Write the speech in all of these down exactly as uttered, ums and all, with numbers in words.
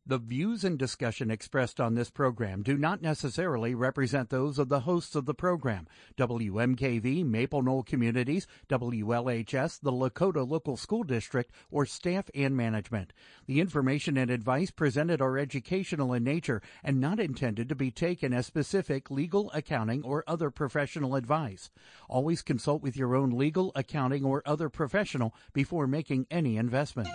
The views and discussion expressed on this program do not necessarily represent those of the hosts of the program, W M K V, Maple Knoll Communities, W L H S, the Lakota Local School District, or staff and management. The information and advice presented are educational in nature and not intended to be taken as specific legal, accounting, or other professional advice. Always consult with your own legal, accounting, or other professional before making any investment.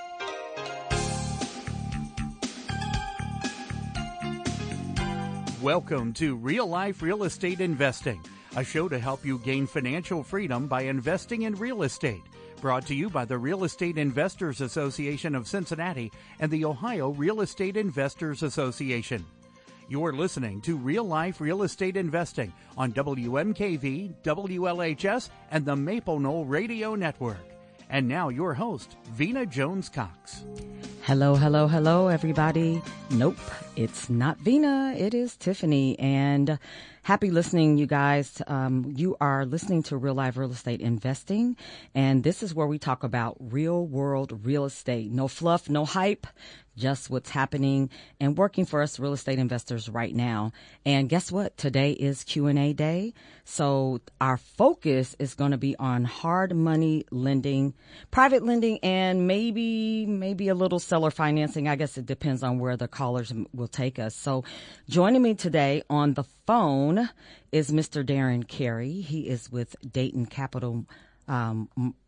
Welcome to Real Life Real Estate Investing, a show to help you gain financial freedom by investing in real estate. Brought to you by the Real Estate Investors Association of Cincinnati and the Ohio Real Estate Investors Association. You're listening to Real Life Real Estate Investing on W M K V, W L H S, and the Maple Knoll Radio Network. And now your host, Vena Jones-Cox. Hello, hello, hello, everybody. Nope, it's not Vena. It is Tiffany. And happy listening, you guys. Um, you are listening to Real Life Real Estate Investing. And this is where we talk about real world real estate. No fluff, no hype. Just what's happening and working for us real estate investors right now. And guess what? Today is Q and A day. So our focus is going to be on hard money lending, private lending, and maybe, maybe a little seller financing. I guess it depends on where the callers will take us. So joining me today on the phone is Mister Darren Carey. He is with Dayton Capital, um,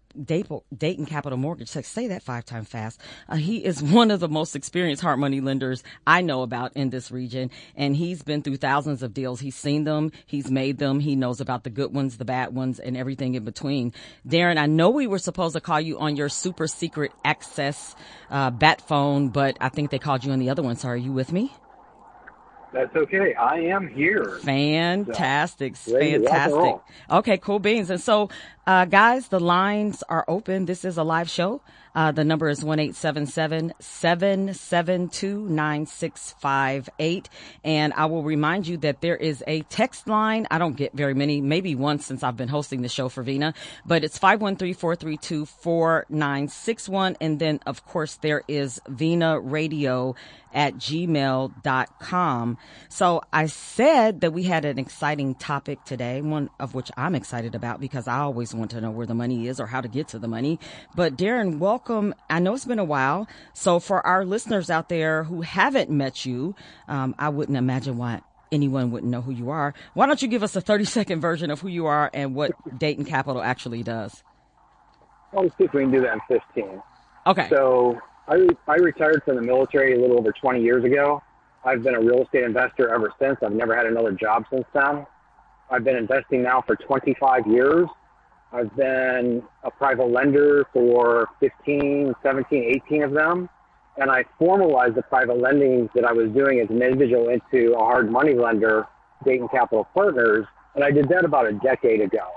Dayton Capital Mortgage. Say that five times fast. Uh, he is one of the most experienced hard money lenders I know about in this region, and he's been through thousands of deals. He's seen them, he's made them, he knows about the good ones, the bad ones, and everything in between. Darren, I know we were supposed to call you on your super secret access uh, bat phone, but I think they called you on the other one. So are you with me? That's okay. I am here. Fantastic. So, fantastic. Okay, cool beans. And so, uh, guys, the lines are open. This is a live show. Uh, the number is one eight seven seven, seven seven two, nine six five eight. And I will remind you that there is a text line. I don't get very many, maybe once since I've been hosting the show for Vena, but it's five one three, four three two, four nine six one. And then, of course, there is Vena Radio at gmail dot com. So I said that we had an exciting topic today, one of which I'm excited about because I always want to know where the money is or how to get to the money. But Darren, welcome. I know it's been a while. So for our listeners out there who haven't met you, um, I wouldn't imagine why anyone wouldn't know who you are. Why don't you give us a thirty second version of who you are and what Dayton Capital actually does? Well, let's see if we can do that in fifteen. Okay. So I, I retired from the military a little over twenty years ago. I've been a real estate investor ever since. I've never had another job since then. I've been investing now for twenty-five years. I've been a private lender for fifteen, seventeen, eighteen of them. And I formalized the private lending that I was doing as an individual into a hard money lender, Dayton Capital Partners. And I did that about a decade ago.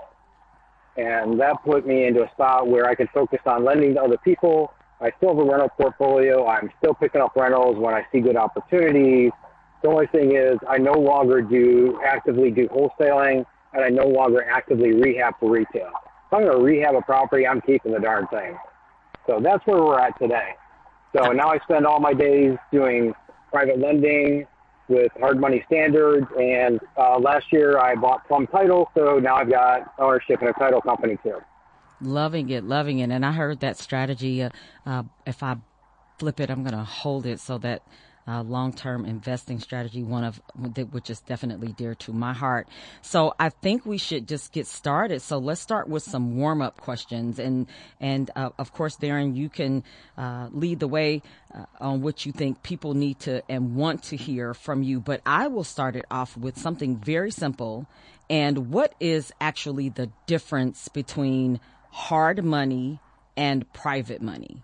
And that put me into a spot where I could focus on lending to other people. I still have a rental portfolio. I'm still picking up rentals when I see good opportunities. The only thing is I no longer do actively do wholesaling, and I no longer actively rehab for retail. If I'm going to rehab a property, I'm keeping the darn thing. So that's where we're at today. So now I spend all my days doing private lending with hard money standards, and uh, last year I bought Plum Title, so now I've got ownership in a title company too. Loving it, loving it. And I heard that strategy. Uh, uh, if I flip it, I'm going to hold it so that uh, long-term investing strategy, one of which is definitely dear to my heart. So I think we should just get started. So let's start with some warm-up questions. And, and uh, of course, Darren, you can uh, lead the way uh, on what you think people need to and want to hear from you. But I will start it off with something very simple. And what is actually the difference between hard money and private money?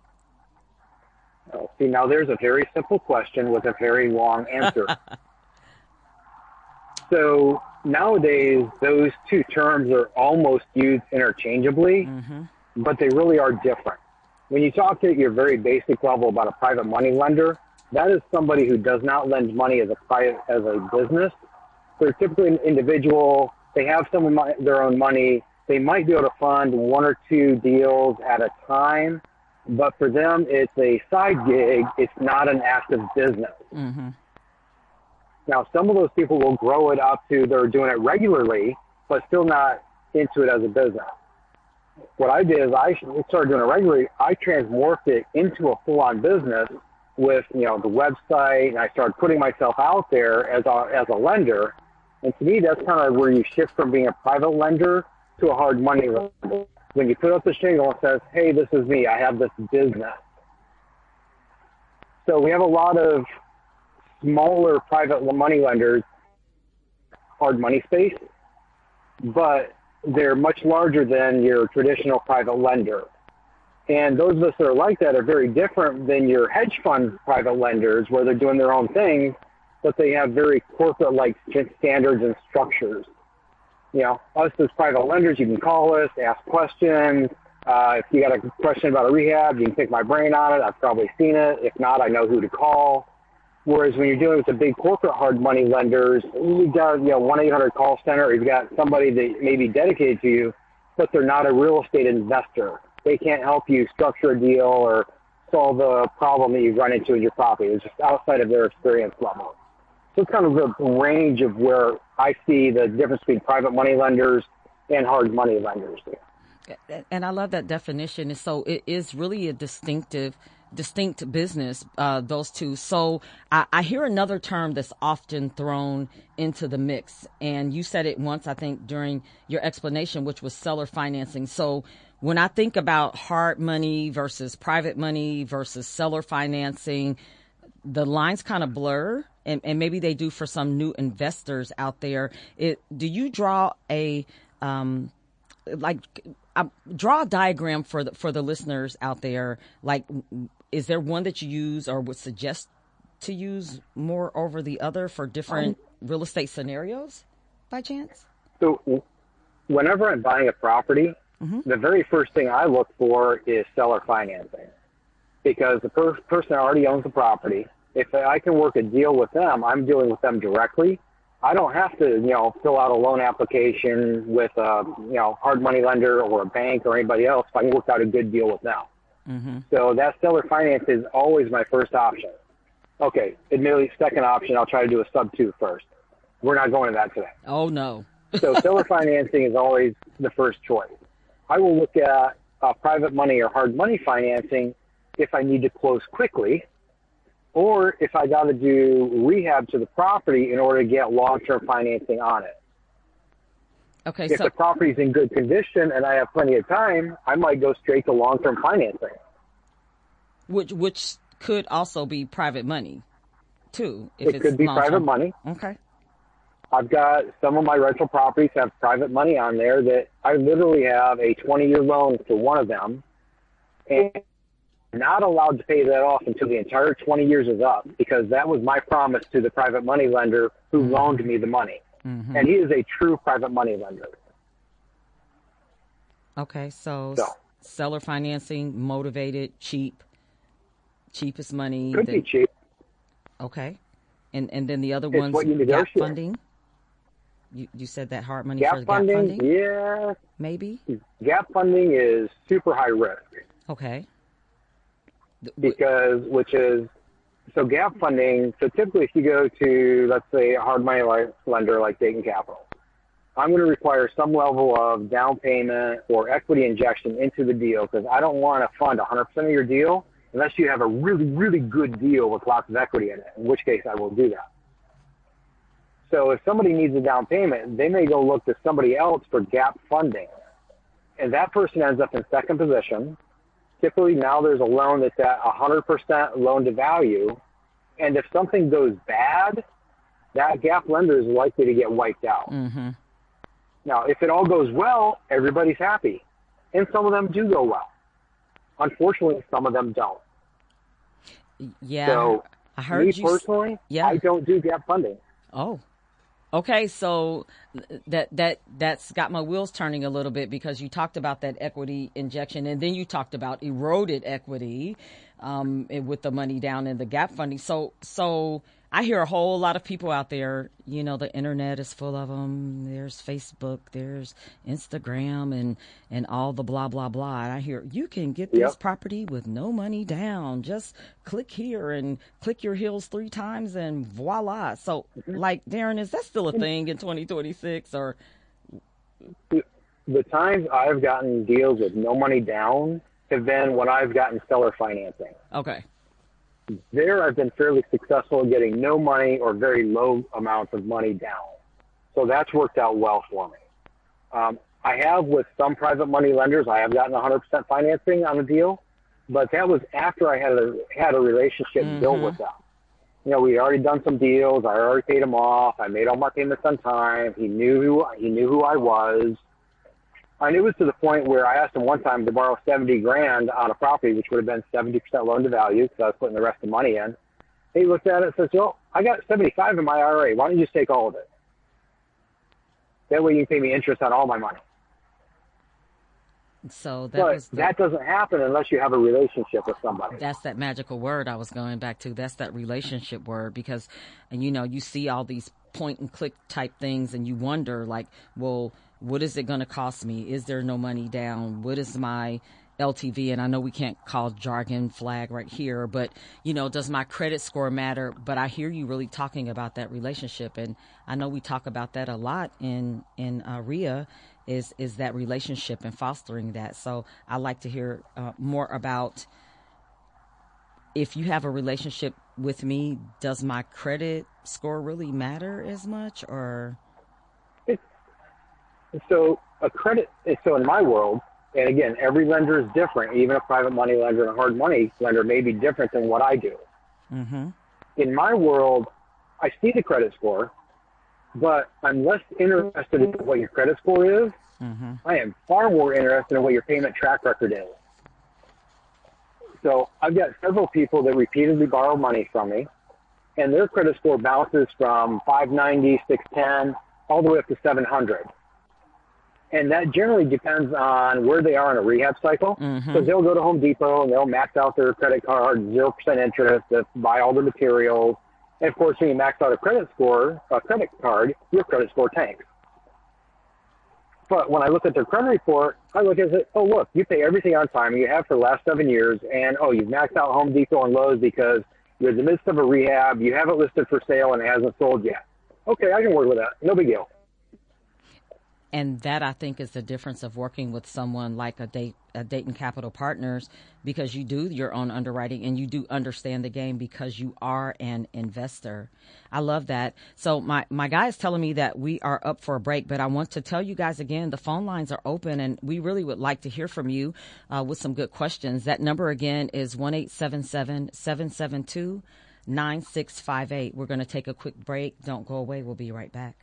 Oh, see, now there's a very simple question with a very long answer. So nowadays, those two terms are almost used interchangeably, mm-hmm. but they really are different. When you talk at your very basic level about a private money lender, that is somebody who does not lend money as a private, as a business. They're typically an individual. They have some of their own money. They might be able to fund one or two deals at a time, but for them, it's a side gig. It's not an active business. Mm-hmm. Now, some of those people will grow it up to they're doing it regularly, but still not into it as a business. What I did is I started doing it regularly. I transmorphed it into a full-on business with, you know, the website, and I started putting myself out there as a, as a lender. And to me, that's kind of where you shift from being a private lender to a hard money lender. When you put up the shingle and says, hey, this is me, I have this business. So we have a lot of smaller private money lenders, hard money space, but they're much larger than your traditional private lender. And those of us that are like that are very different than your hedge fund private lenders, where they're doing their own thing, but they have very corporate-like standards and structures. You know, us as private lenders, you can call us, ask questions. Uh, if you got a question about a rehab, you can pick my brain on it. I've probably seen it. If not, I know who to call. Whereas when you're dealing with the big corporate hard money lenders, you've got, you know, one eight hundred call center, or you've got somebody that may be dedicated to you, but they're not a real estate investor. They can't help you structure a deal or solve a problem that you run into in your property. It's just outside of their experience level. So it's kind of the range of where I see the difference between private money lenders and hard money lenders. And I love that definition. And so it is really a distinctive, distinct business, uh, those two. So I, I hear another term that's often thrown into the mix. And you said it once, I think, during your explanation, which was seller financing. So when I think about hard money versus private money versus seller financing, the lines kind of blur, and, and maybe they do for some new investors out there. It, do you draw a, um, like, uh, draw a diagram for the, for the listeners out there? Like, is there one that you use or would suggest to use more over the other for different um, real estate scenarios by chance? So whenever I'm buying a property, mm-hmm. the very first thing I look for is seller financing, because the per- person already owns the property. If I can work a deal with them, I'm dealing with them directly. I don't have to, you know, fill out a loan application with a, you know, hard money lender or a bank or anybody else if I can work out a good deal with them. Mm-hmm. So that seller finance is always my first option. Okay, admittedly, second option, I'll try to do a sub two first. We're not going to that today. Oh, no. So seller financing is always the first choice. I will look at uh, private money or hard money financing if I need to close quickly, or if I got to do rehab to the property in order to get long-term financing on it. Okay, if so the property's in good condition and I have plenty of time, I might go straight to long-term financing. Which which could also be private money, too. If it it's could be long-term. private money. Okay. I've got some of my rental properties have private money on there that I literally have a twenty-year loan for one of them, and not allowed to pay that off until the entire twenty years is up, because that was my promise to the private money lender who mm-hmm. loaned me the money. Mm-hmm. And he is a true private money lender. Okay, so, so seller financing, motivated, cheap, cheapest money. Could then, be cheap. Okay. And and then the other it's ones, what you gap funding? You, you said that hard money gap for funding, gap funding? Yeah. Maybe? Gap funding is super high risk. Okay. Because, which is, so gap funding, so typically if you go to, let's say, a hard money lender like Dayton Capital, I'm going to require some level of down payment or equity injection into the deal, because I don't want to fund one hundred percent of your deal unless you have a really, really good deal with lots of equity in it, in which case I will do that. So if somebody needs a down payment, they may go look to somebody else for gap funding, and that person ends up in second position. Typically now there's a loan that's at one hundred percent loan to value, and if something goes bad, that gap lender is likely to get wiped out. Mm-hmm. Now, if it all goes well, everybody's happy, and some of them do go well. Unfortunately, some of them don't. Yeah, so, I heard me you personally, yeah. I don't do gap funding. Oh. Okay, so that that that's got my wheels turning a little bit, because you talked about that equity injection, and then you talked about eroded equity um, with the money down in the gap funding. So so I hear a whole lot of people out there, you know, the internet is full of them. There's Facebook, there's Instagram, and, and all the blah, blah, blah. And I hear you can get this Yep. property with no money down. Just click here and click your heels three times and voila. So, like, Darren, is that still a thing in twenty twenty-six? Or The times I've gotten deals with no money down have been when I've gotten seller financing. okay. There, I've been fairly successful in getting no money or very low amounts of money down. So that's worked out well for me. Um, I have with some private money lenders, I have gotten one hundred percent financing on a deal, but that was after I had a, had a relationship Mm-hmm. built with them. You know, we had already done some deals. I already paid him off. I made all my payments on time. He knew who, he knew who I was. And it was to the point where I asked him one time to borrow seventy grand on a property, which would have been seventy percent loan to value because I was putting the rest of the money in. He looked at it and says, well, I got seventy-five in my I R A. Why don't you just take all of it? That way you can pay me interest on all my money. So that But was the, that doesn't happen unless you have a relationship with somebody. that's that magical word I was going back to. That's that relationship word because, and you know, you see all these point and click type things and you wonder like, well, what is it going to cost me? Is there no money down? What is my L T V? And I know we can't call jargon flag right here, but you know, does my credit score matter? But I hear you really talking about that relationship. And I know we talk about that a lot in, in uh, R I A is, is that relationship and fostering that. So I like to hear uh, more about if you have a relationship with me, does my credit score really matter as much or? So a credit, so in my world, and again, every lender is different. Even a private money lender and a hard money lender may be different than what I do. Mm-hmm. In my world, I see the credit score, but I'm less interested in what your credit score is. Mm-hmm. I am far more interested in what your payment track record is. So I've got several people that repeatedly borrow money from me, and their credit score bounces from five ninety, six ten, all the way up to seven hundred. And that generally depends on where they are in a rehab cycle. Mm-hmm. So they'll go to Home Depot and they'll max out their credit card, zero percent interest, they'll buy all the materials. And of course, when you max out a credit score, a credit card, your credit score tanks. But when I look at their credit report, I look at it, oh, look, you pay everything on time, you have for the last seven years, and, oh, you've maxed out Home Depot and Lowe's because you're in the midst of a rehab, you have it listed for sale, and it hasn't sold yet. Okay, I can work with that. No big deal. And that, I think, is the difference of working with someone like a, Dayton, a Dayton Capital Partners, because you do your own underwriting and you do understand the game because you are an investor. I love that. So my, my guy is telling me that we are up for a break, but I want to tell you guys again, the phone lines are open and we really would like to hear from you uh, with some good questions. That number again is one eight seven seven, seven seven two, nine six five eight. We're going to take a quick break. Don't go away. We'll be right back.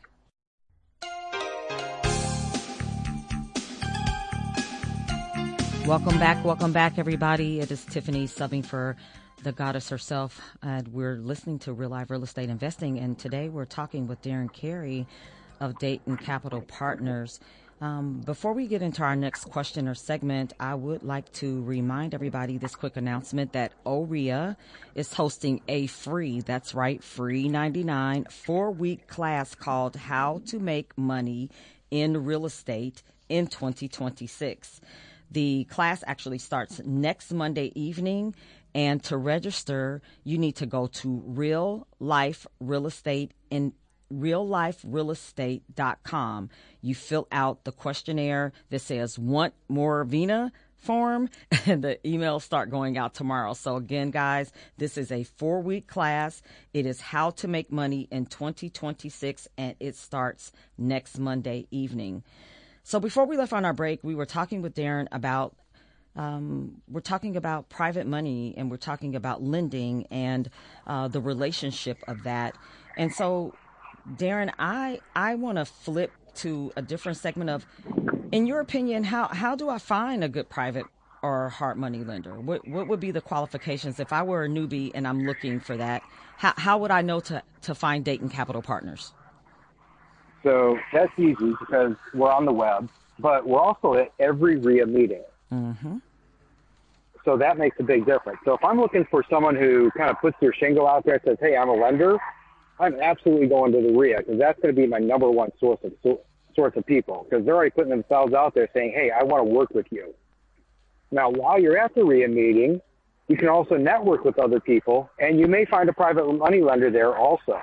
Welcome back. Welcome back, everybody. It is Tiffany subbing for the goddess herself. And we're listening to Real Life Real Estate Investing. And today we're talking with Darren Carey of Dayton Capital Partners. Um, before we get into our next question or segment, I would like to remind everybody this quick announcement that O R I A is hosting a free, that's right, free ninety-nine four-week class called How to Make Money in Real Estate in twenty twenty-six. The class actually starts next Monday evening, and to register, you need to go to Real Life Real Estate in real life real estate dot com. You fill out the questionnaire that says "Want More Vina?" form, and the emails start going out tomorrow. So again, guys, this is a four-week class. It is How to Make Money in twenty twenty-six, and it starts next Monday evening. So before we left on our break, we were talking with Darren about, um, we're talking about private money and we're talking about lending and uh, the relationship of that. And so, Darren, I, I want to flip to a different segment of, in your opinion, how, how do I find a good private or hard money lender? What, what would be the qualifications if I were a newbie and I'm looking for that? How, how would I know to, to find Dayton Capital Partners? So that's easy because we're on the web, but we're also at every R I A meeting. Mm-hmm. So that makes a big difference. So if I'm looking for someone who kind of puts their shingle out there and says, hey, I'm a lender, I'm absolutely going to the R I A because that's going to be my number one source of source of people because they're already putting themselves out there saying, hey, I want to work with you. Now, while you're at the R I A meeting, you can also network with other people, and you may find a private money lender there also.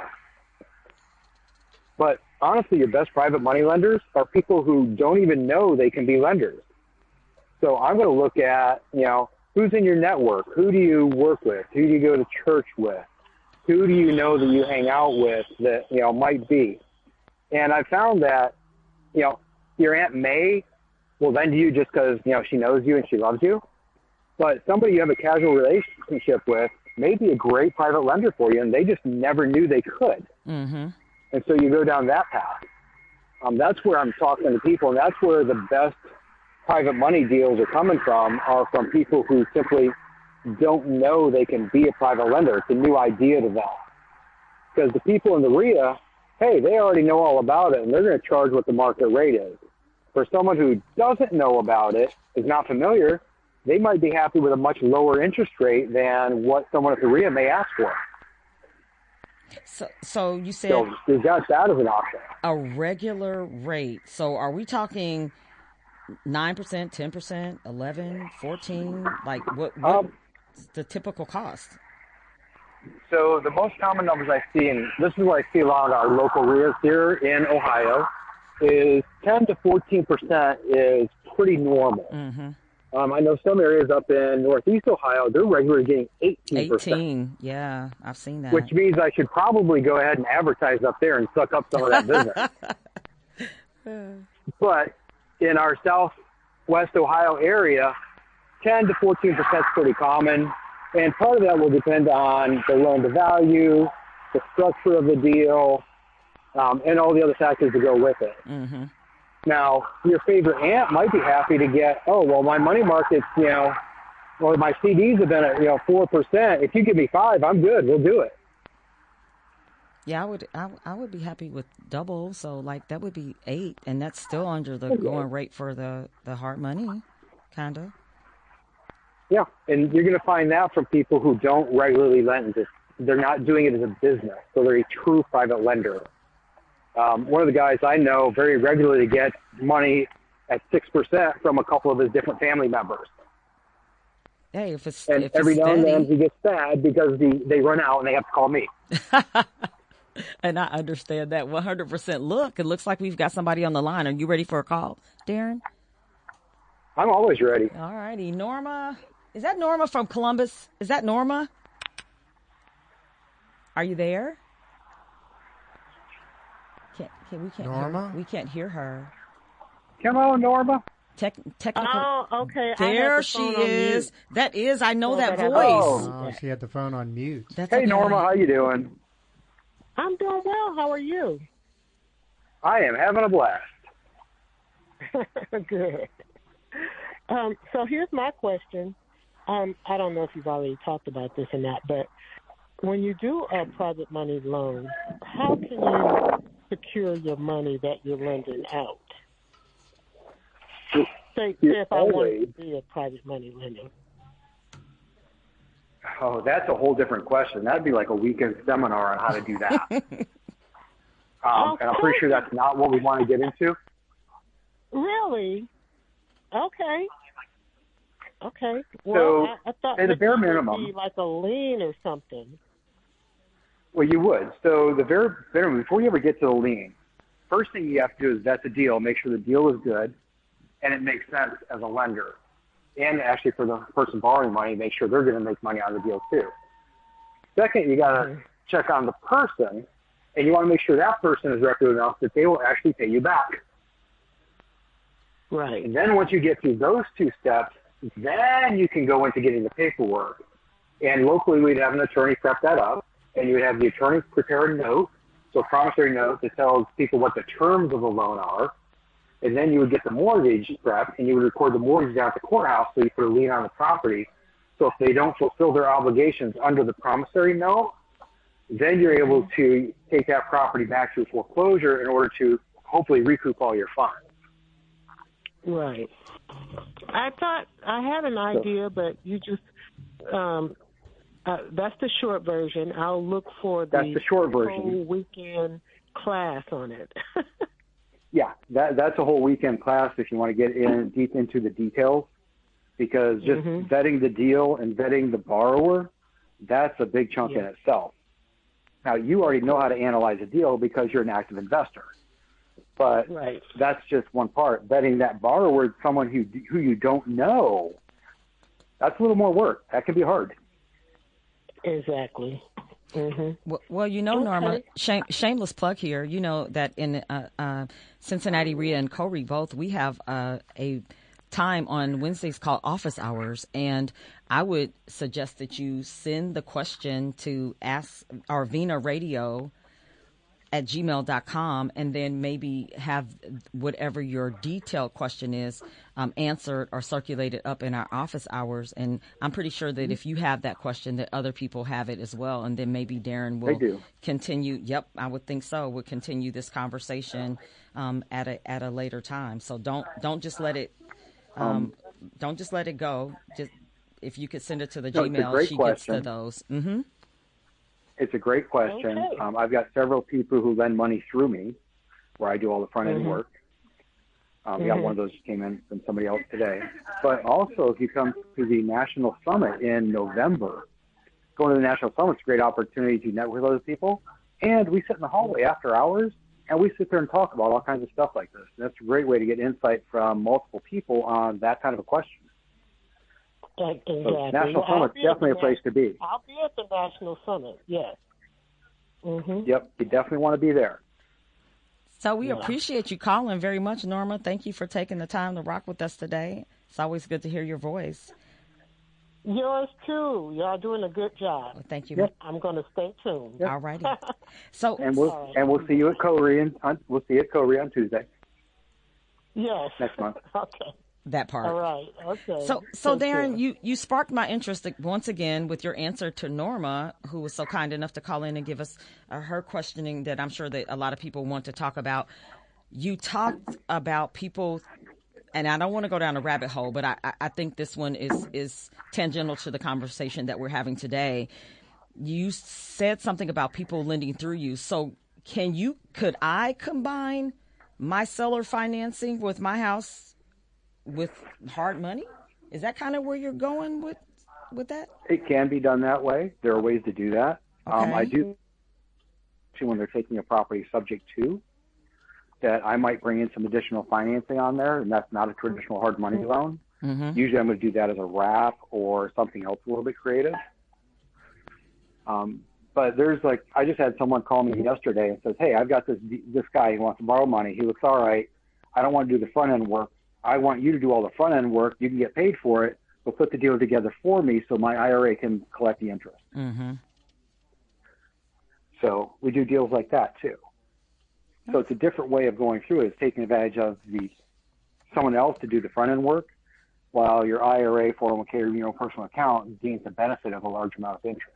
But honestly, your best private money lenders are people who don't even know they can be lenders. So I'm going to look at, you know, who's in your network? Who do you work with? Who do you go to church with? Who do you know that you hang out with that, you know, might be? And I found that, you know, your Aunt May will lend to you just because, you know, she knows you and she loves you. But somebody you have a casual relationship with may be a great private lender for you, and they just never knew they could. Mm-hmm. And so you go down that path. Um, that's where I'm talking to people, and that's where the best private money deals are coming from, are from people who simply don't know they can be a private lender. It's a new idea to them. Because the people in the R I A, hey, they already know all about it, and they're going to charge what the market rate is. For someone who doesn't know about it, is not familiar, they might be happy with a much lower interest rate than what someone at the R I A may ask for. So, so you said so you've got that as an option. A regular rate. So are we talking nine percent, ten percent, eleven, fourteen? Like what, what's um, the typical cost? So the most common numbers I see, and this is what I see a lot of our local R I As here in Ohio, is ten to fourteen percent is pretty normal. Mm-hmm. Um, I know some areas up in Northeast Ohio, they're regularly getting eighteen percent. eighteen, yeah, I've seen that. Which means I should probably go ahead and advertise up there and suck up some of that business. But in our Southwest Ohio area, ten to fourteen percent is pretty common. And part of that will depend on the loan to value, the structure of the deal, um, and all the other factors that go with it. Mm-hmm. Now, your favorite aunt might be happy to get, oh, well, my money market's, you know, or my C Ds have been at, you know, four percent. If you give me five, I'm good. We'll do it. Yeah, I would I, I would be happy with double. So, like, that would be eight, and that's still under the okay. going rate for the, the hard money, kind of. Yeah, and you're going to find that from people who don't regularly lend. They're not doing it as a business, so they're a true private lender. Um, one of the guys I know very regularly gets money at six percent from a couple of his different family members. Hey, if it's and if every it's now and steady. then he gets sad because the, they run out and they have to call me. And I understand that one hundred percent. Look, it looks like we've got somebody on the line. Are you ready for a call, Darren? I'm always ready. All righty. Norma. Is that Norma from Columbus? Is that Norma? Are you there? Can't, can, we can't Norma? Hear, we can't hear her. Come on, Norma. Tech, technical. Oh, okay. There I had the she phone is. On mute. That is. I know Oh, that that voice. Oh. Oh, she had the phone on mute. That's Hey, okay. Norma, how you doing? I'm doing well. How are you? I am having a blast. Good. Um, so here's my question. Um, I don't know if you've already talked about this or not, but when you do a private money loan, how can you secure your money that you're lending out? Say, say if I wanted to be a private money lender. Oh, that's a whole different question. That'd be like a weekend seminar on how to do that. um, and I'm pretty sure that's not what we want to get into. Really? Okay. Okay. Well, So, I, I thought at the bare it would minimum, be like a lien or something. Well, you would. So the very minimum, before you ever get to the lien, first thing you have to do is vet the deal, make sure the deal is good, and it makes sense as a lender. And actually for the person borrowing money, make sure they're going to make money on the deal too. Second, you got to mm-hmm. check on the person, and you want to make sure that person is reputable enough that they will actually pay you back. Right. And then once you get through those two steps, then you can go into getting the paperwork. And locally, we'd have an attorney prep that up, and you would have the attorney prepare a note, so a promissory note that tells people what the terms of the loan are. And then you would get the mortgage prep, and you would record the mortgage down at the courthouse, so you put a lien on the property. So if they don't fulfill their obligations under the promissory note, then you're able to take that property back through foreclosure in order to hopefully recoup all your funds. Right. I thought I had an idea, but you just um, Uh, that's the short version. I'll look for the, That's the short version. whole weekend class on it. Yeah, that that's a whole weekend class if you want to get in deep into the details, because just mm-hmm. vetting the deal and vetting the borrower, that's a big chunk yeah. in itself. Now, you already know how to analyze a deal because you're an active investor, but right. that's just one part. Vetting that borrower, someone who who you don't know, that's a little more work. That can be hard. Exactly. Mm-hmm. Well, well, you know, okay. Norma, shame, shameless plug here. You know that in uh, uh, Cincinnati R I A and CORE both, we have uh, a time on Wednesdays called office hours, and I would suggest that you send the question to ask our Vina Radio at gmail dot com, and then maybe have whatever your detailed question is um, answered or circulated up in our office hours. And I'm pretty sure that if you have that question, that other people have it as well. And then maybe Darren will continue. Yep, I would think so. Would continue this conversation um, at a at a later time. So don't don't just let it um, um, don't just let it go. Just if you could send it to the no, Gmail, she question. gets to those. Mm-hmm. It's a great question. Okay. Um, I've got several people who lend money through me, where I do all the front end mm-hmm. work. Um, mm-hmm. We got one of those that came in from somebody else today. But also, if you come to the National Summit in November, going to the National Summit is a great opportunity to network with other people. And we sit in the hallway after hours, and we sit there and talk about all kinds of stuff like this. And that's a great way to get insight from multiple people on that kind of a question. Exactly. So National well, Summit's definitely a place to be. I'll be at the National Summit, yes. Mm-hmm. Yep, you definitely want to be there. So we yeah. appreciate you calling very much, Norma. Thank you for taking the time to rock with us today. It's always good to hear your voice. Yours too. Y'all doing a good job. Well, thank you. Yep. I'm going to stay tuned. Yep. All righty. So and we'll right. and we'll see you at CORE on we'll see you at CORE on Tuesday. Yes. Next month. Okay. That part. All right. Okay. So, so Take Darren, care. you, you sparked my interest once again with your answer to Norma, who was so kind enough to call in and give us uh, her questioning that I'm sure that a lot of people want to talk about. You talked about people, and I don't want to go down a rabbit hole, but I, I think this one is, is tangential to the conversation that we're having today. You said something about people lending through you. So can you, could I combine my seller financing with my house with hard money? Is that kind of where you're going with with that? It can be done that way. There are ways to do that. Okay. Um, I do, when they're taking a property subject to, that I might bring in some additional financing on there, and that's not a traditional hard money loan. Mm-hmm. Usually I'm going to do that as a wrap or something else a little bit creative. Um, but there's like, I just had someone call me yesterday and says, hey, I've got this this guy who wants to borrow money. He looks all right. I don't want to do the front end work. I want you to do all the front end work. You can get paid for it, but put the deal together for me so my I R A can collect the interest. Mm-hmm. So we do deals like that too. So it's a different way of going through it. It's taking advantage of the someone else to do the front end work, while your I R A, four oh one k, or your own personal account gains the benefit of a large amount of interest.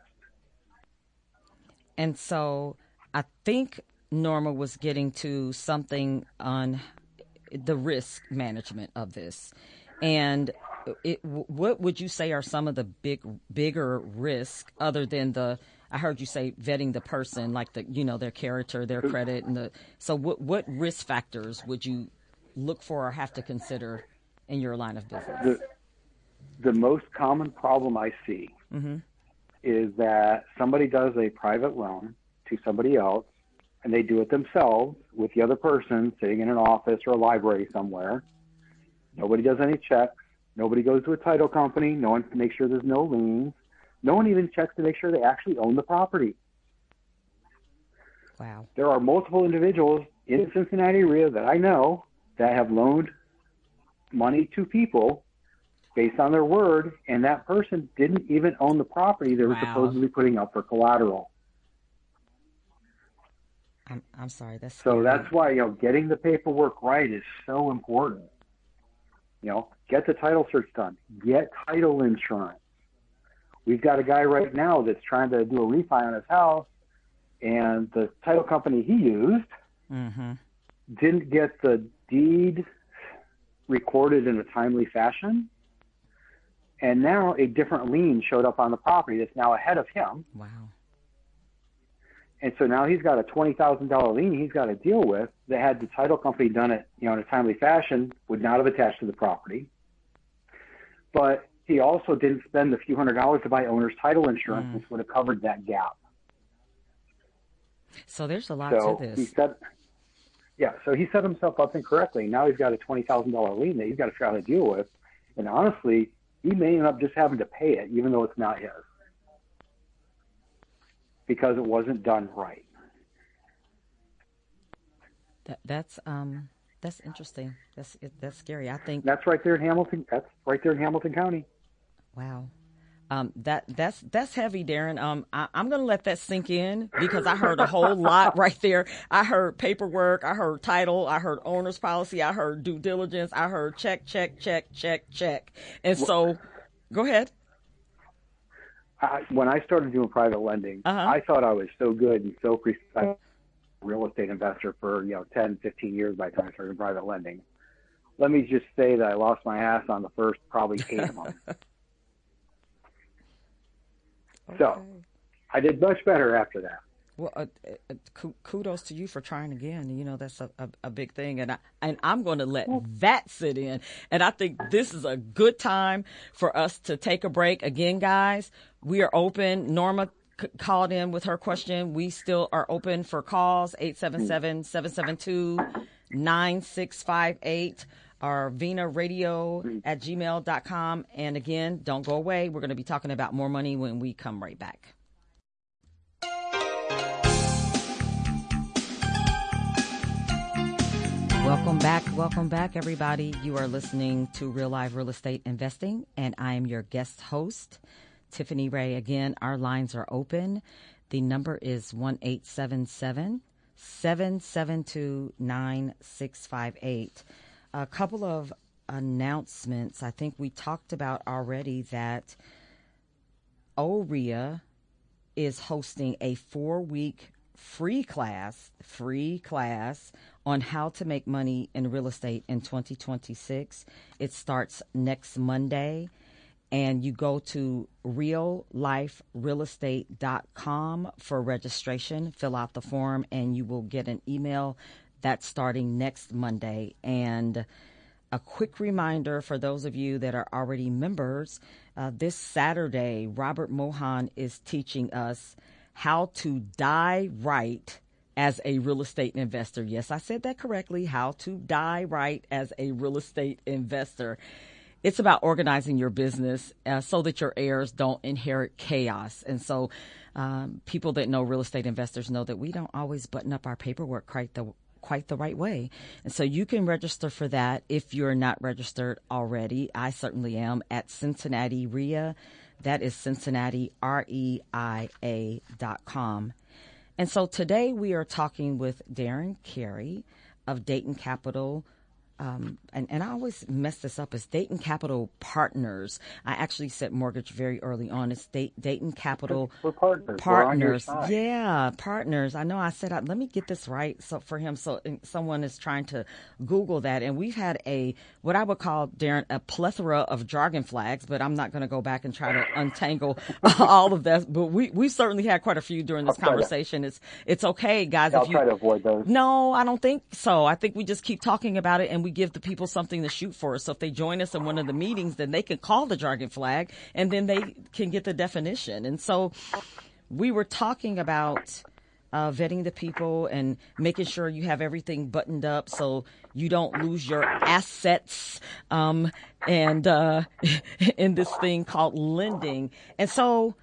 And so I think Norma was getting to something on the risk management of this. And it, what would you say are some of the big, bigger risks other than the, I heard you say vetting the person, like the, you know, their character, their credit, and the, so what, what risk factors would you look for or have to consider in your line of business? The, the most common problem I see mm-hmm. is that somebody does a private loan to somebody else, and they do it themselves with the other person sitting in an office or a library somewhere. Nobody does any checks. Nobody goes to a title company. No one makes sure there's no liens. No one even checks to make sure they actually own the property. Wow. There are multiple individuals in Cincinnati area that I know that have loaned money to people based on their word, and that person didn't even own the property they were Wow. supposedly putting up for collateral. I'm, I'm sorry. That's So scary. that's why, you know, getting the paperwork right is so important. You know, get the title search done. Get title insurance. We've got a guy right now that's trying to do a refi on his house, and the title company he used mm-hmm. didn't get the deed recorded in a timely fashion, And now a different lien showed up on the property that's now ahead of him. Wow. And so now he's got a twenty thousand dollars lien he's got to deal with that had the title company done it, you know, in a timely fashion, would not have attached to the property. But he also didn't spend the few hundred dollars to buy owner's title insurance, mm. which would have covered that gap. So there's a lot so to this. He set, yeah, so he set himself up incorrectly. Now he's got a twenty thousand dollars lien that he's got to figure out how to deal with. And honestly, he may end up just having to pay it, even though it's not his, because it wasn't done right. That, that's um, that's interesting. That's that's scary. I think that's right there in Hamilton. That's right there in Hamilton County. Wow, um, that that's that's heavy, Darren. Um, I, I'm going to let that sink in because I heard a whole lot right there. I heard paperwork, I heard title, I heard owner's policy, I heard due diligence, I heard check, check, check, check, check, and so. Go ahead. I, when I started doing private lending, uh-huh. I thought I was so good and so precise real estate investor for, you know, ten, fifteen years by the time I started private lending. Let me just say that I lost my ass on the first probably eight months. Okay. So I did much better after that. Well, uh, uh, kudos to you for trying again. You know, that's a, a, a big thing. And, I, and I'm going to let that sit in. And I think this is a good time for us to take a break. Again, guys, we are open. Norma c- called in with her question. We still are open for calls, eight seven seven, seven seven two, nine six five eight. Or Vina Radio at gmail dot com. And again, don't go away. We're going to be talking about more money when we come right back. Welcome back. Welcome back, everybody. You are listening to Real Live Real Estate Investing, and I am your guest host, Tiffany Ray. Again, our lines are open. The number is one eight seven seven, seven seven two, nine six five eight. A couple of announcements. I think we talked about already that O R E A is hosting a four-week free class, free class on how to make money in real estate in twenty twenty-six. It starts next Monday, and you go to real life real estate dot com for registration. Fill out the form, and you will get an email. That's starting next Monday. And a quick reminder for those of you that are already members, uh, this Saturday, Robert Mohan is teaching us how to die right as a real estate investor. Yes, I said that correctly. How to die right as a real estate investor. It's about organizing your business uh, so that your heirs don't inherit chaos. And so um, people that know real estate investors know that we don't always button up our paperwork quite the quite the right way. And so you can register for that if you're not registered already. I certainly am at Cincinnati R E I A. That is Cincinnati R E I A dot com. And so today we are talking with Darren Carey of Dayton Capital. Um, and, and I always mess this up as Dayton Capital Partners. I actually said mortgage very early on. It's Day, Dayton Capital We're partners. Partners. We're on your side. Yeah, partners. I know I said, I, let me get this right so for him. So someone is trying to Google that. And we've had a, what I would call, Darren, a plethora of jargon flags, but I'm not going to go back and try to untangle all of that. But we, we've certainly had quite a few during this conversation. To, it's, it's okay, guys. I'll if you, try to avoid those. No, I don't think so. I think we just keep talking about it and we give the people something to shoot for. So if they join us in one of the meetings, then they can call the jargon flag and then they can get the definition. And so we were talking about uh, vetting the people and making sure you have everything buttoned up so you don't lose your assets um, and uh, in this thing called lending. And so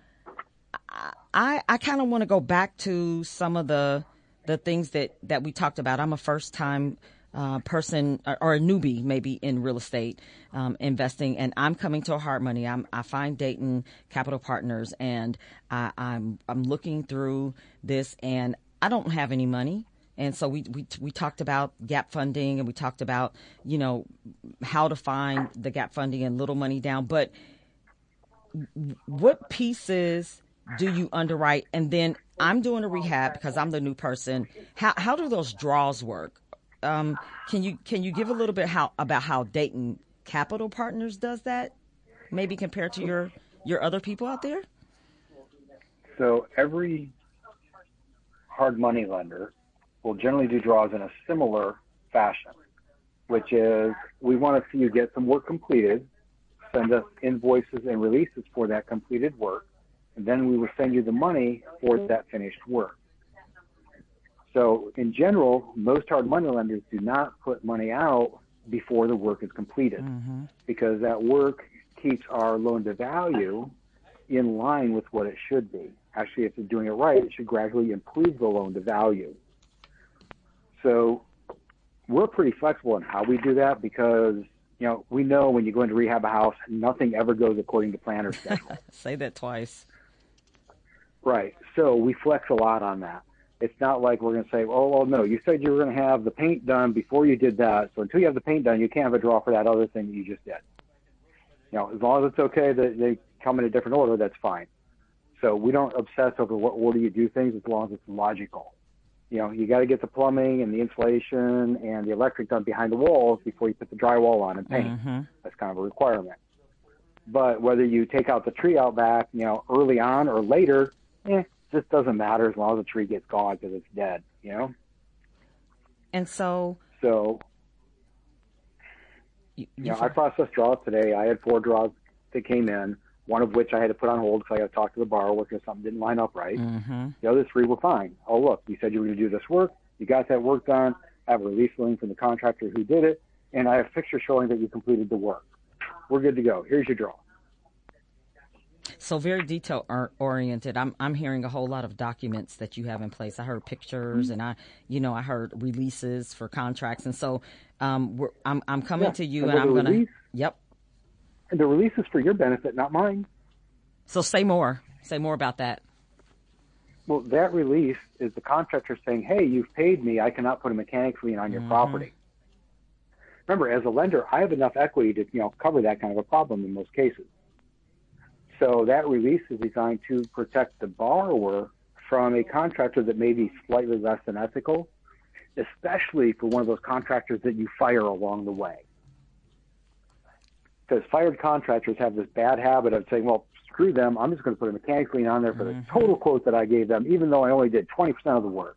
I, I kind of want to go back to some of the the things that, that we talked about. I'm a first time Uh, person or, or a newbie maybe in real estate um, investing, and I'm coming to a hard money. I'm, I find Dayton Capital Partners, and I, I'm I'm looking through this, and I don't have any money, and so we we we talked about gap funding, and we talked about you know how to find the gap funding and little money down. But what pieces do you underwrite? And then I'm doing a rehab because I'm the new person. How how do those draws work? Um, can you can you give a little bit how about how Dayton Capital Partners does that? maybe compared to your, your other people out there? So every hard money lender will generally do draws in a similar fashion, which is we want to see you get some work completed, send us invoices and releases for that completed work, and then we will send you the money for that finished work. So in general, most hard money lenders do not put money out before the work is completed, mm-hmm. because that work keeps our loan to value in line with what it should be. Actually, if they're doing it right, it should gradually improve the loan to value. So we're pretty flexible in how we do that because, you know, we know when you go into rehab a house, nothing ever goes according to plan or schedule. Say that twice. Right. So we flex a lot on that. It's not like we're going to say, oh, well, no, you said you were going to have the paint done before you did that. So until you have the paint done, you can't have a draw for that other thing that you just did. You know, as long as it's okay that they come in a different order, that's fine. So we don't obsess over what order you do things as long as it's logical. You know, you got to get the plumbing and the insulation and the electric done behind the walls before you put the drywall on and paint. Mm-hmm. That's kind of a requirement. But whether you take out the tree out back, you know, early on or later, eh, just doesn't matter as long as the tree gets gone because it's dead, you know? And so... So, you, you, you know, I processed draws today. I had four draws that came in, one of which I had to put on hold because I got to talk to the borrower because something didn't line up right. Mm-hmm. The other three were fine. Oh, look, you said you were going to do this work. You got that work done. I have a release link from the contractor who did it, and I have a picture showing that you completed the work. We're good to go. Here's your draw. So very detail oriented. I'm I'm hearing a whole lot of documents that you have in place. I heard pictures, mm-hmm. and I, you know, I heard releases for contracts, and so um, we're, I'm I'm coming yeah. to you, and, and I'm gonna. Release, yep. And the release is for your benefit, not mine. So say more. Say more about that. Well, that release is the contractor saying, "Hey, you've paid me. I cannot put a mechanics lien on your mm-hmm. property." Remember, as a lender, I have enough equity to, you know, cover that kind of a problem in most cases. So that release is designed to protect the borrower from a contractor that may be slightly less than ethical, especially for one of those contractors that you fire along the way. Because fired contractors have this bad habit of saying, well, screw them, I'm just going to put a mechanics lien on there for mm-hmm. the total quote that I gave them, even though I only did twenty percent of the work.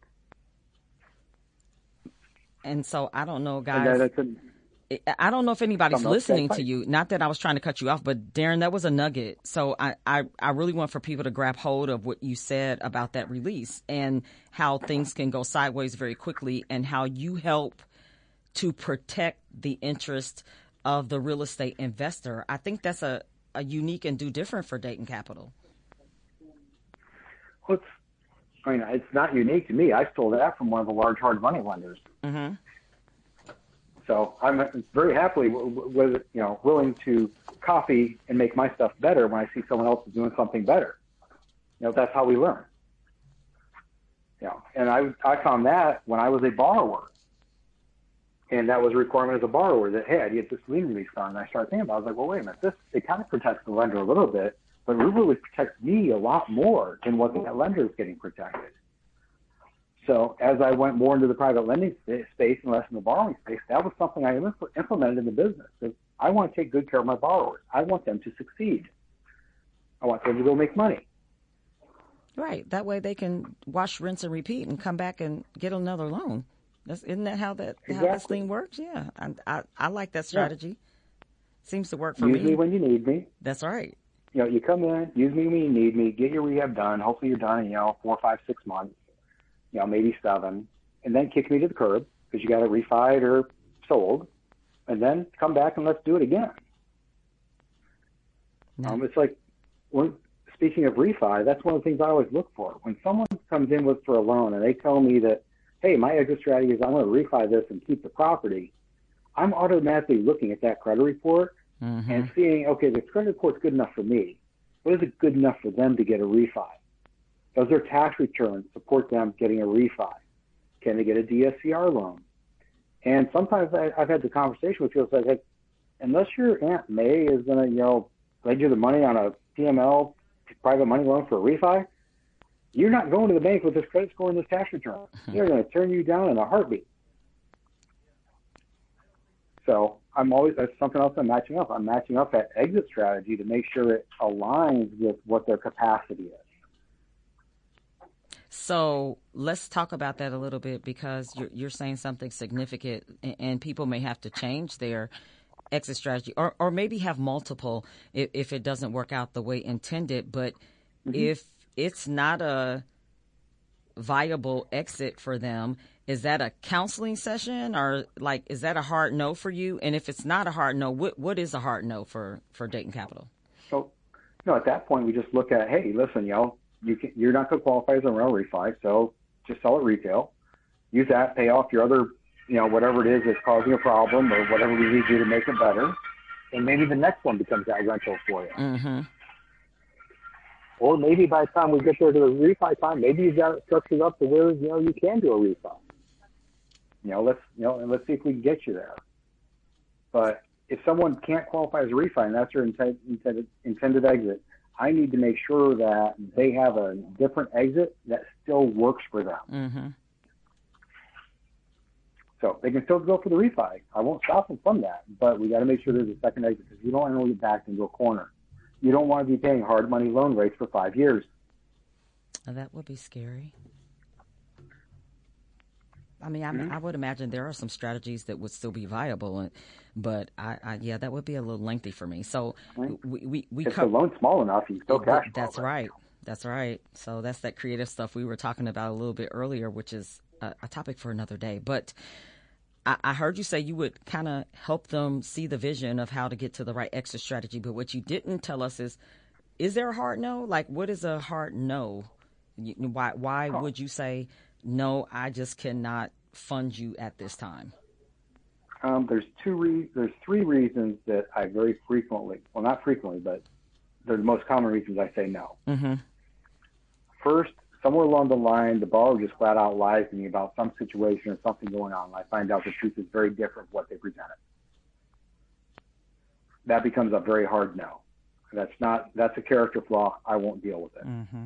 And so I don't know, guys. I don't know if anybody's listening to you. Not that I was trying to cut you off, but Darren, that was a nugget. So I, I, I really want for people to grab hold of what you said about that release and how things can go sideways very quickly and how you help to protect the interest of the real estate investor. I think that's a, a unique and do different for Dayton Capital. Well, it's, I mean, it's not unique to me. I stole that from one of the large hard money lenders. Mm-hmm. So I'm very happily, with, you know, willing to copy and make my stuff better when I see someone else is doing something better. You know, that's how we learn. You know, and I I found that when I was a borrower, and that was a requirement as a borrower that hey, I get this lien release done. And I started thinking about it. I was like, well, wait a minute, this it kind of protects the lender a little bit, but it really protects me a lot more than what that lender is getting protected. So as I went more into the private lending space and less in the borrowing space, that was something I implemented in the business. I want to take good care of my borrowers. I want them to succeed. I want them to go make money. Right. That way they can wash, rinse, and repeat and come back and get another loan. That's, isn't that how that exactly. how this thing works? Yeah. I, I, I like that strategy. Yeah. Seems to work for use me. Use me when you need me. That's right. You know, you come in, use me when you need me, get your rehab done. Hopefully you're done in, you know, four, five, six months. You know, maybe seven, and then kick me to the curb because you got it refied or sold, and then come back and let's do it again. No. Um, it's like, when, speaking of refi, that's one of the things I always look for. When someone comes in with for a loan and they tell me that, hey, my exit strategy is I'm going to refi this and keep the property, I'm automatically looking at that credit report mm-hmm. and seeing, okay, the credit report's good enough for me. What is it good enough for them to get a refi? Does their tax return support them getting a refi? Can they get a D S C R loan? And sometimes I, I've had the conversation with people say, hey, unless your Aunt May is going to, you know, lend you the money on a P M L, private money loan for a refi, you're not going to the bank with this credit score and this tax return. They're going to turn you down in a heartbeat. So I'm always, that's something else I'm matching up. I'm matching up that exit strategy to make sure it aligns with what their capacity is. So let's talk about that a little bit, because you're, you're saying something significant, and, and people may have to change their exit strategy, or, or maybe have multiple if, if it doesn't work out the way intended. But mm-hmm. if it's not a viable exit for them, is that a counseling session, or like, is that a hard no for you? And if it's not a hard no, what what is a hard no for, for Dayton Capital? So, you know, at that point, we just look at, hey, listen, you know, you can, you're not going to qualify as a rental refi, so just sell it retail. Use that, pay off your other, you know, whatever it is that's causing a problem, or whatever we need to do to make it better. And maybe the next one becomes that rental for you. Mm-hmm. Or maybe by the time we get there to the refi time, maybe you've got it structured up to where, you know, you can do a refi. You know, let's, you know, and let's see if we can get you there. But if someone can't qualify as a refi and that's their intended, intended, intended exit, I need to make sure that they have a different exit that still works for them. Mm-hmm. So they can still go for the refi. I won't stop them from that, but we got to make sure there's a second exit, because you don't want to get backed into a corner. You don't want to be paying hard money loan rates for five years. Oh, that would be scary. I mean, I, mm-hmm. I would imagine there are some strategies that would still be viable, but I, I yeah, that would be a little lengthy for me. So right. we we, we if co- the loan's small enough, you still cash. That's right. That's right. So that's that creative stuff we were talking about a little bit earlier, which is a, a topic for another day. But I, I heard you say you would kind of help them see the vision of how to get to the right exit strategy. But what you didn't tell us is, is there a hard no? Like, what is a hard no? You, why why oh. would you say, no, I just cannot fund you at this time? Um, there's two re- there's three reasons that I very frequently, well, not frequently, but they're the most common reasons I say no. Mm-hmm. First, somewhere along the line, the borrower just flat out lies to me about some situation or something going on, and I find out the truth is very different from what they presented. That becomes a very hard no. That's not, that's a character flaw. I won't deal with it. Mm-hmm.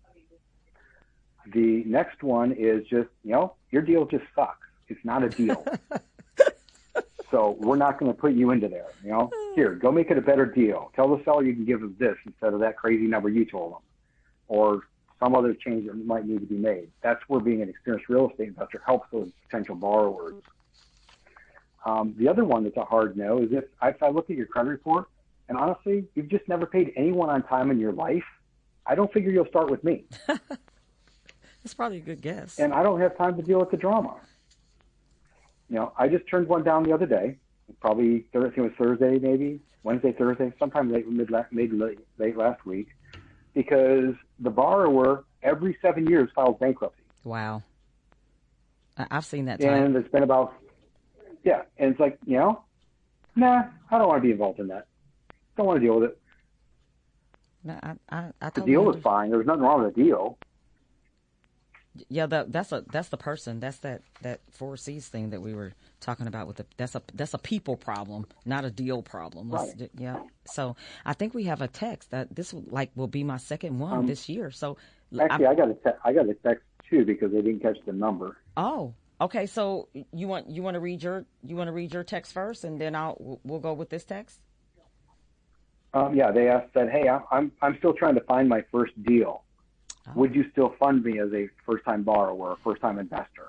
The next one is just, you know, your deal just sucks. It's not a deal. So we're not going to put you into there. You know, here, go make it a better deal. Tell the seller you can give them this instead of that crazy number you told them, or some other change that might need to be made. That's where being an experienced real estate investor helps those potential borrowers. Um, the other one that's a hard no is if I, if I look at your credit report, and honestly, you've just never paid anyone on time in your life, I don't figure you'll start with me. That's probably a good guess. And I don't have time to deal with the drama. You know, I just turned one down the other day, probably I think it was Thursday, maybe Wednesday, Thursday, sometime late, mid, mid late, late last week, because the borrower every seven years files bankruptcy. Wow, I've seen that type. And it's been about, yeah, and it's like, you know, nah, I don't want to be involved in that. Don't want to deal with it. No, I, I, I the deal was fine. There was nothing wrong with the deal. Yeah, that, that's a that's the person. That's that, that four C's thing that we were talking about with the that's a that's a people problem, not a deal problem. Right. Yeah. So I think we have a text that this like will be my second one um, this year. So actually, I'm, I got a te- I got a text too because they didn't catch the number. Oh, okay. So you want you want to read your you want to read your text first, and then I'll we'll go with this text. Um, yeah, they asked said, hey, I'm I'm still trying to find my first deal. Oh. Would you still fund me as a first-time borrower or first-time investor?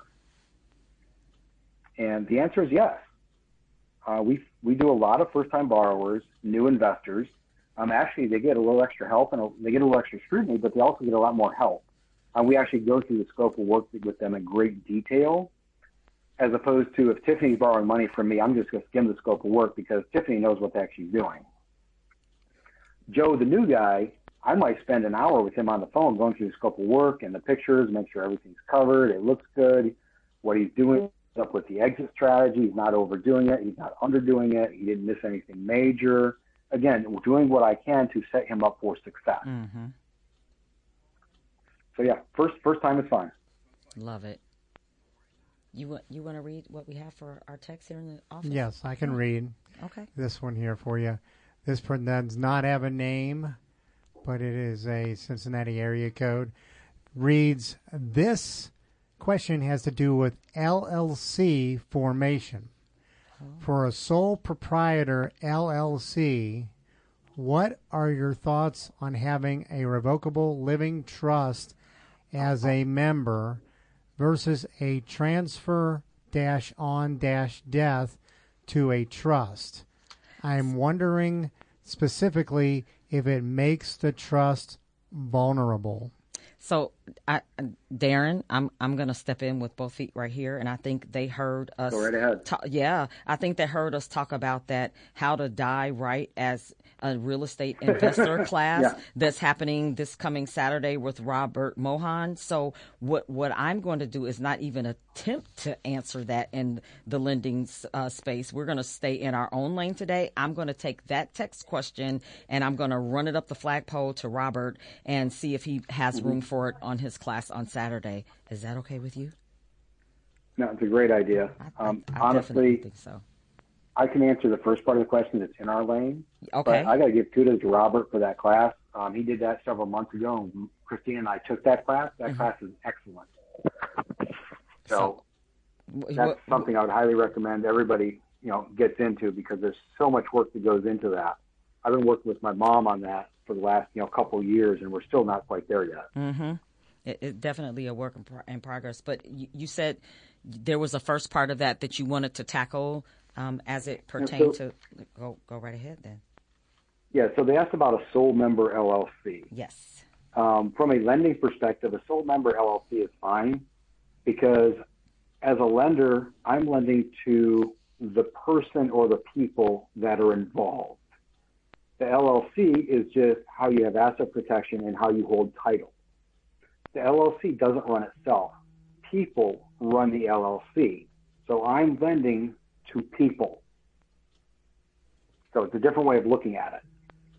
And the answer is yes. Uh, we we do a lot of first-time borrowers, new investors. Um, actually, they get a little extra help and a, they get a little extra scrutiny, but they also get a lot more help. Uh, we actually go through the scope of work with them in great detail, as opposed to if Tiffany's borrowing money from me, I'm just going to skim the scope of work because Tiffany knows what they're actually doing. Joe, the new guy, I might spend an hour with him on the phone going through the scope of work and the pictures, make sure everything's covered, it looks good, what he's doing up with the exit strategy. He's not overdoing it. He's not underdoing it. He didn't miss anything major. Again, doing what I can to set him up for success. Mm-hmm. So, yeah, first first time is fine. Love it. You want you want to read what we have for our text here in the office? Yes, I can read. Okay. This one here for you. This person does not have a name, but it is a Cincinnati area code. Reads, this question has to do with L L C formation. For a sole proprietor L L C, what are your thoughts on having a revocable living trust as a member versus a transfer dash on dash death to a trust? I'm wondering specifically if it makes the trust vulnerable. So, I, Darren, I'm I'm going to step in with both feet right here, and I think they heard us. Go right ahead. Ta- yeah, I think they heard us talk about that, how to die right as a real estate investor class yeah. that's happening this coming Saturday with Robert Mohan. So, what what I'm going to do is not even attempt to answer that in the lending uh, space. We're going to stay in our own lane today. I'm going to take that text question and I'm going to run it up the flagpole to Robert and see if he has mm-hmm. room for it on his class on Saturday. Is that okay with you? No, it's a great idea. I, um, I, I honestly, think so. I can answer the first part of the question that's in our lane. Okay. But I got to give kudos to Robert for that class. Um, he did that several months ago. And Christine and I took that class. That mm-hmm. class is excellent. So, so that's what, something I would highly recommend everybody, you know, gets into, because there's so much work that goes into that. I've been working with my mom on that for the last, you know, couple of years, and we're still not quite there yet. Mm-hmm. It, it's definitely a work in, pro- in progress. But you, you said there was a first part of that that you wanted to tackle um, as it pertained so, to. Go go right ahead then. Yeah. So they asked about a sole member L L C. Yes. Um, from a lending perspective, a sole member L L C is fine, because as a lender, I'm lending to the person or the people that are involved. The L L C is just how you have asset protection and how you hold title. The L L C doesn't run itself. People run the L L C. So I'm lending to people. So it's a different way of looking at it.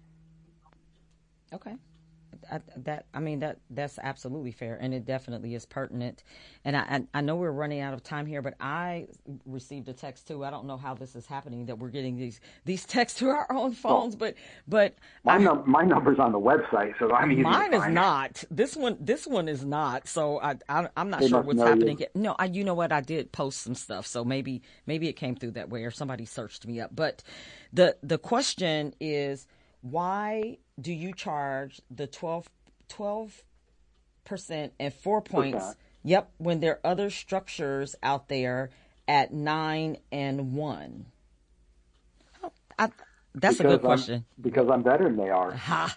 Okay. I, that I mean that that's absolutely fair, and it definitely is pertinent. And I, I I know we're running out of time here, but I received a text too. I don't know how this is happening, that we're getting these these texts to our own phones, well, but but my I, num- my number's on the website, so I'm easy mine to is find. not. This one this one is not. So I, I I'm not they sure what's happening. You. No, I you know what I did post some stuff, so maybe maybe it came through that way, or somebody searched me up. But the the question is, why do you charge the twelve percent and four points? Okay. Yep, when there are other structures out there at nine and one. I, that's because a good I'm, question. Because I'm better than they are. Ha.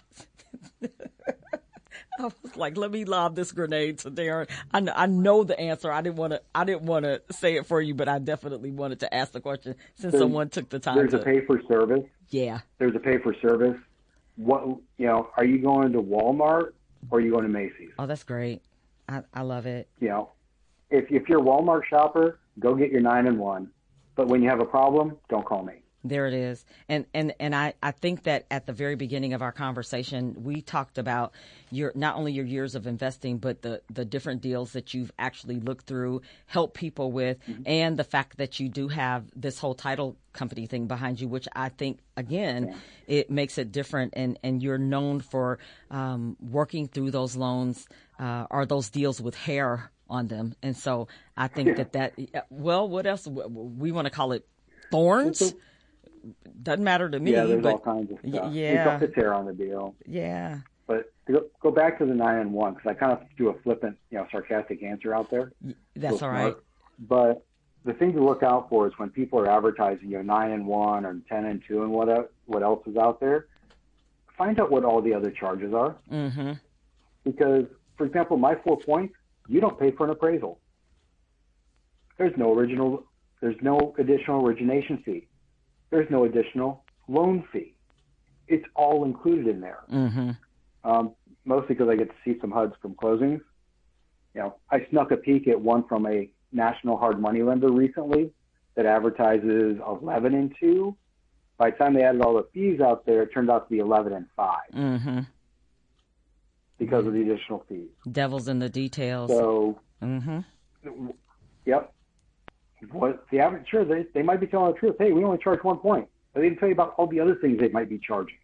I was like, let me lob this grenade to Darren. I know, I know the answer. I didn't want to. I didn't want to say it for you, but I definitely wanted to ask the question since there's, someone took the time. There's to, a pay for service. Yeah. There's a pay for service. What you know? Are you going to Walmart or are you going to Macy's? Oh, that's great. I, I love it. You know, if if you're a Walmart shopper, go get your nine and one. But when you have a problem, don't call me. There it is. And and, and I, I think that at the very beginning of our conversation, we talked about your not only your years of investing, but the, the different deals that you've actually looked through, helped people with, mm-hmm. and the fact that you do have this whole title company thing behind you, which I think, again, yeah. it makes it different. And, and you're known for um, working through those loans uh, or those deals with hair on them. And so I think yeah. that that, well, what else? We want to call it thorns. Doesn't matter to me. Yeah, there's but, all kinds of stuff. Yeah. It's hair on the deal. Yeah. But to go, go back to the nine and one, because I kind of do a flippant, you know, sarcastic answer out there. That's all right. But the thing to look out for is when people are advertising, you know, nine and one or ten and two and what what else is out there. Find out what all the other charges are. Mm-hmm. Because, for example, my four points, you don't pay for an appraisal. There's no original. There's no additional origination fee. There's no additional loan fee. It's all included in there. Mm-hmm. Um, mostly because I get to see some H U Ds from closings. You know, I snuck a peek at one from a national hard money lender recently that advertises eleven and two. By the time they added all the fees out there, it turned out to be eleven and five. Mm-hmm. Because of the additional fees. Devil's in the details. So, mm-hmm. Yep. What the average? Sure, they they might be telling the truth. Hey, we only charge one point, but they didn't tell you about all the other things they might be charging.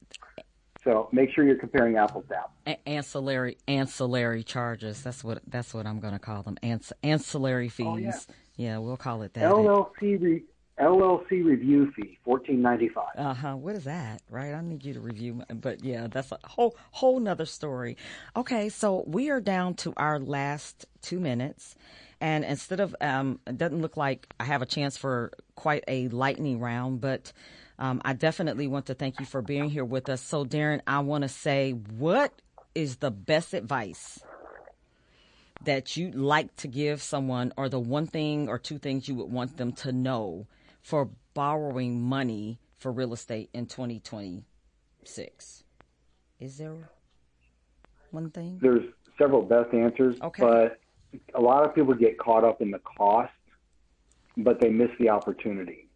So make sure you're comparing apples to apples. A- ancillary ancillary charges. That's what that's what I'm going to call them. Ans- ancillary fees. Oh, yeah. yeah, we'll call it that. L L C re- L L C review fee, fourteen ninety-five. Uh huh. What is that? Right. I need you to review. But yeah, that's a whole whole nother story. Okay, so we are down to our last two minutes, and instead of um, it doesn't look like I have a chance for quite a lightning round, but um, I definitely want to thank you for being here with us. So, Darren, I want to say, what is the best advice that you'd like to give someone, or the one thing or two things you would want them to know for borrowing money for real estate in twenty twenty-six? Is there one thing? There's several best answers, okay. But a lot of people get caught up in the cost, but they miss the opportunity.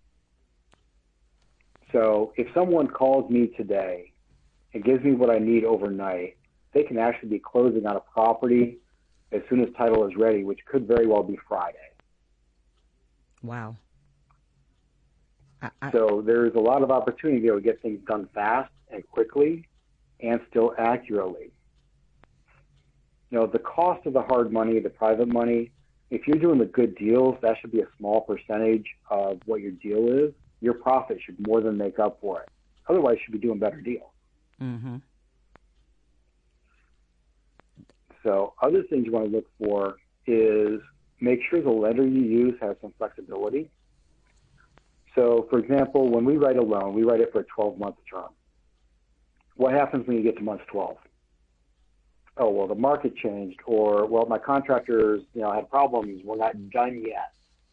So if someone calls me today and gives me what I need overnight, they can actually be closing on a property as soon as title is ready, which could very well be Friday. Wow. I, I, so there's a lot of opportunity to be able to get things done fast and quickly and still accurately. You know, the cost of the hard money, the private money, if you're doing the good deals, that should be a small percentage of what your deal is. Your profit should more than make up for it. Otherwise, you should be doing better deals. Mm-hmm. So other things you want to look for is make sure the lender you use has some flexibility. So, for example, when we write a loan, we write it for a twelve-month term. What happens when you get to month twelve? Oh, well, the market changed, or, well, my contractors, you know, had problems. We're not done yet.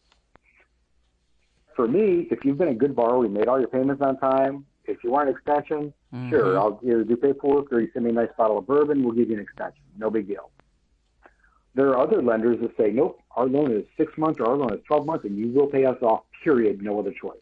For me, if you've been a good borrower, you made all your payments on time, if you want an extension, mm-hmm. sure, I'll either do paperwork or you send me a nice bottle of bourbon, we'll give you an extension. No big deal. There are other lenders that say, nope, our loan is six months or our loan is twelve months, and you will pay us off, period, no other choice.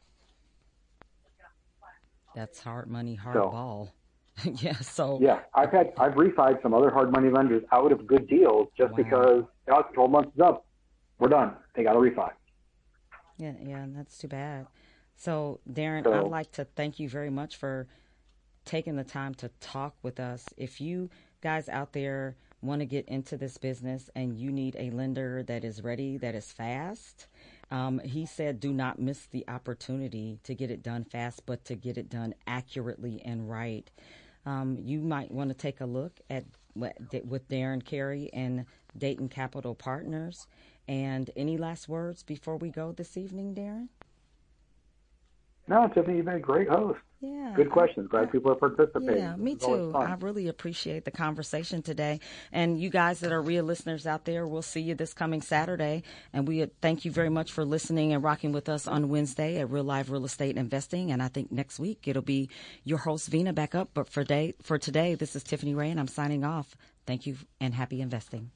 That's hard money, hard so, ball. yeah, so. Yeah, I've had, I've refied some other hard money lenders out of good deals just wow. because, oh, twelve months is up. We're done. They got to refi. Yeah, yeah, that's too bad. So, Darren, so, I'd like to thank you very much for taking the time to talk with us. If you guys out there want to get into this business and you need a lender that is ready, that is fast, um, he said do not miss the opportunity to get it done fast, but to get it done accurately and right. Um, you might want to take a look at with Darren Carey and Dayton Capital Partners. And any last words before we go this evening, Darren? No, Tiffany, you've been a great host. Yeah. Good questions. Glad I, people are participating. Yeah, me too. I really appreciate the conversation today. And you guys that are real listeners out there, we'll see you this coming Saturday. And we thank you very much for listening and rocking with us on Wednesday at Real Live Real Estate Investing. And I think next week it'll be your host, Vina, back up. But for, day, for today, this is Tiffany Ray, and I'm signing off. Thank you and happy investing.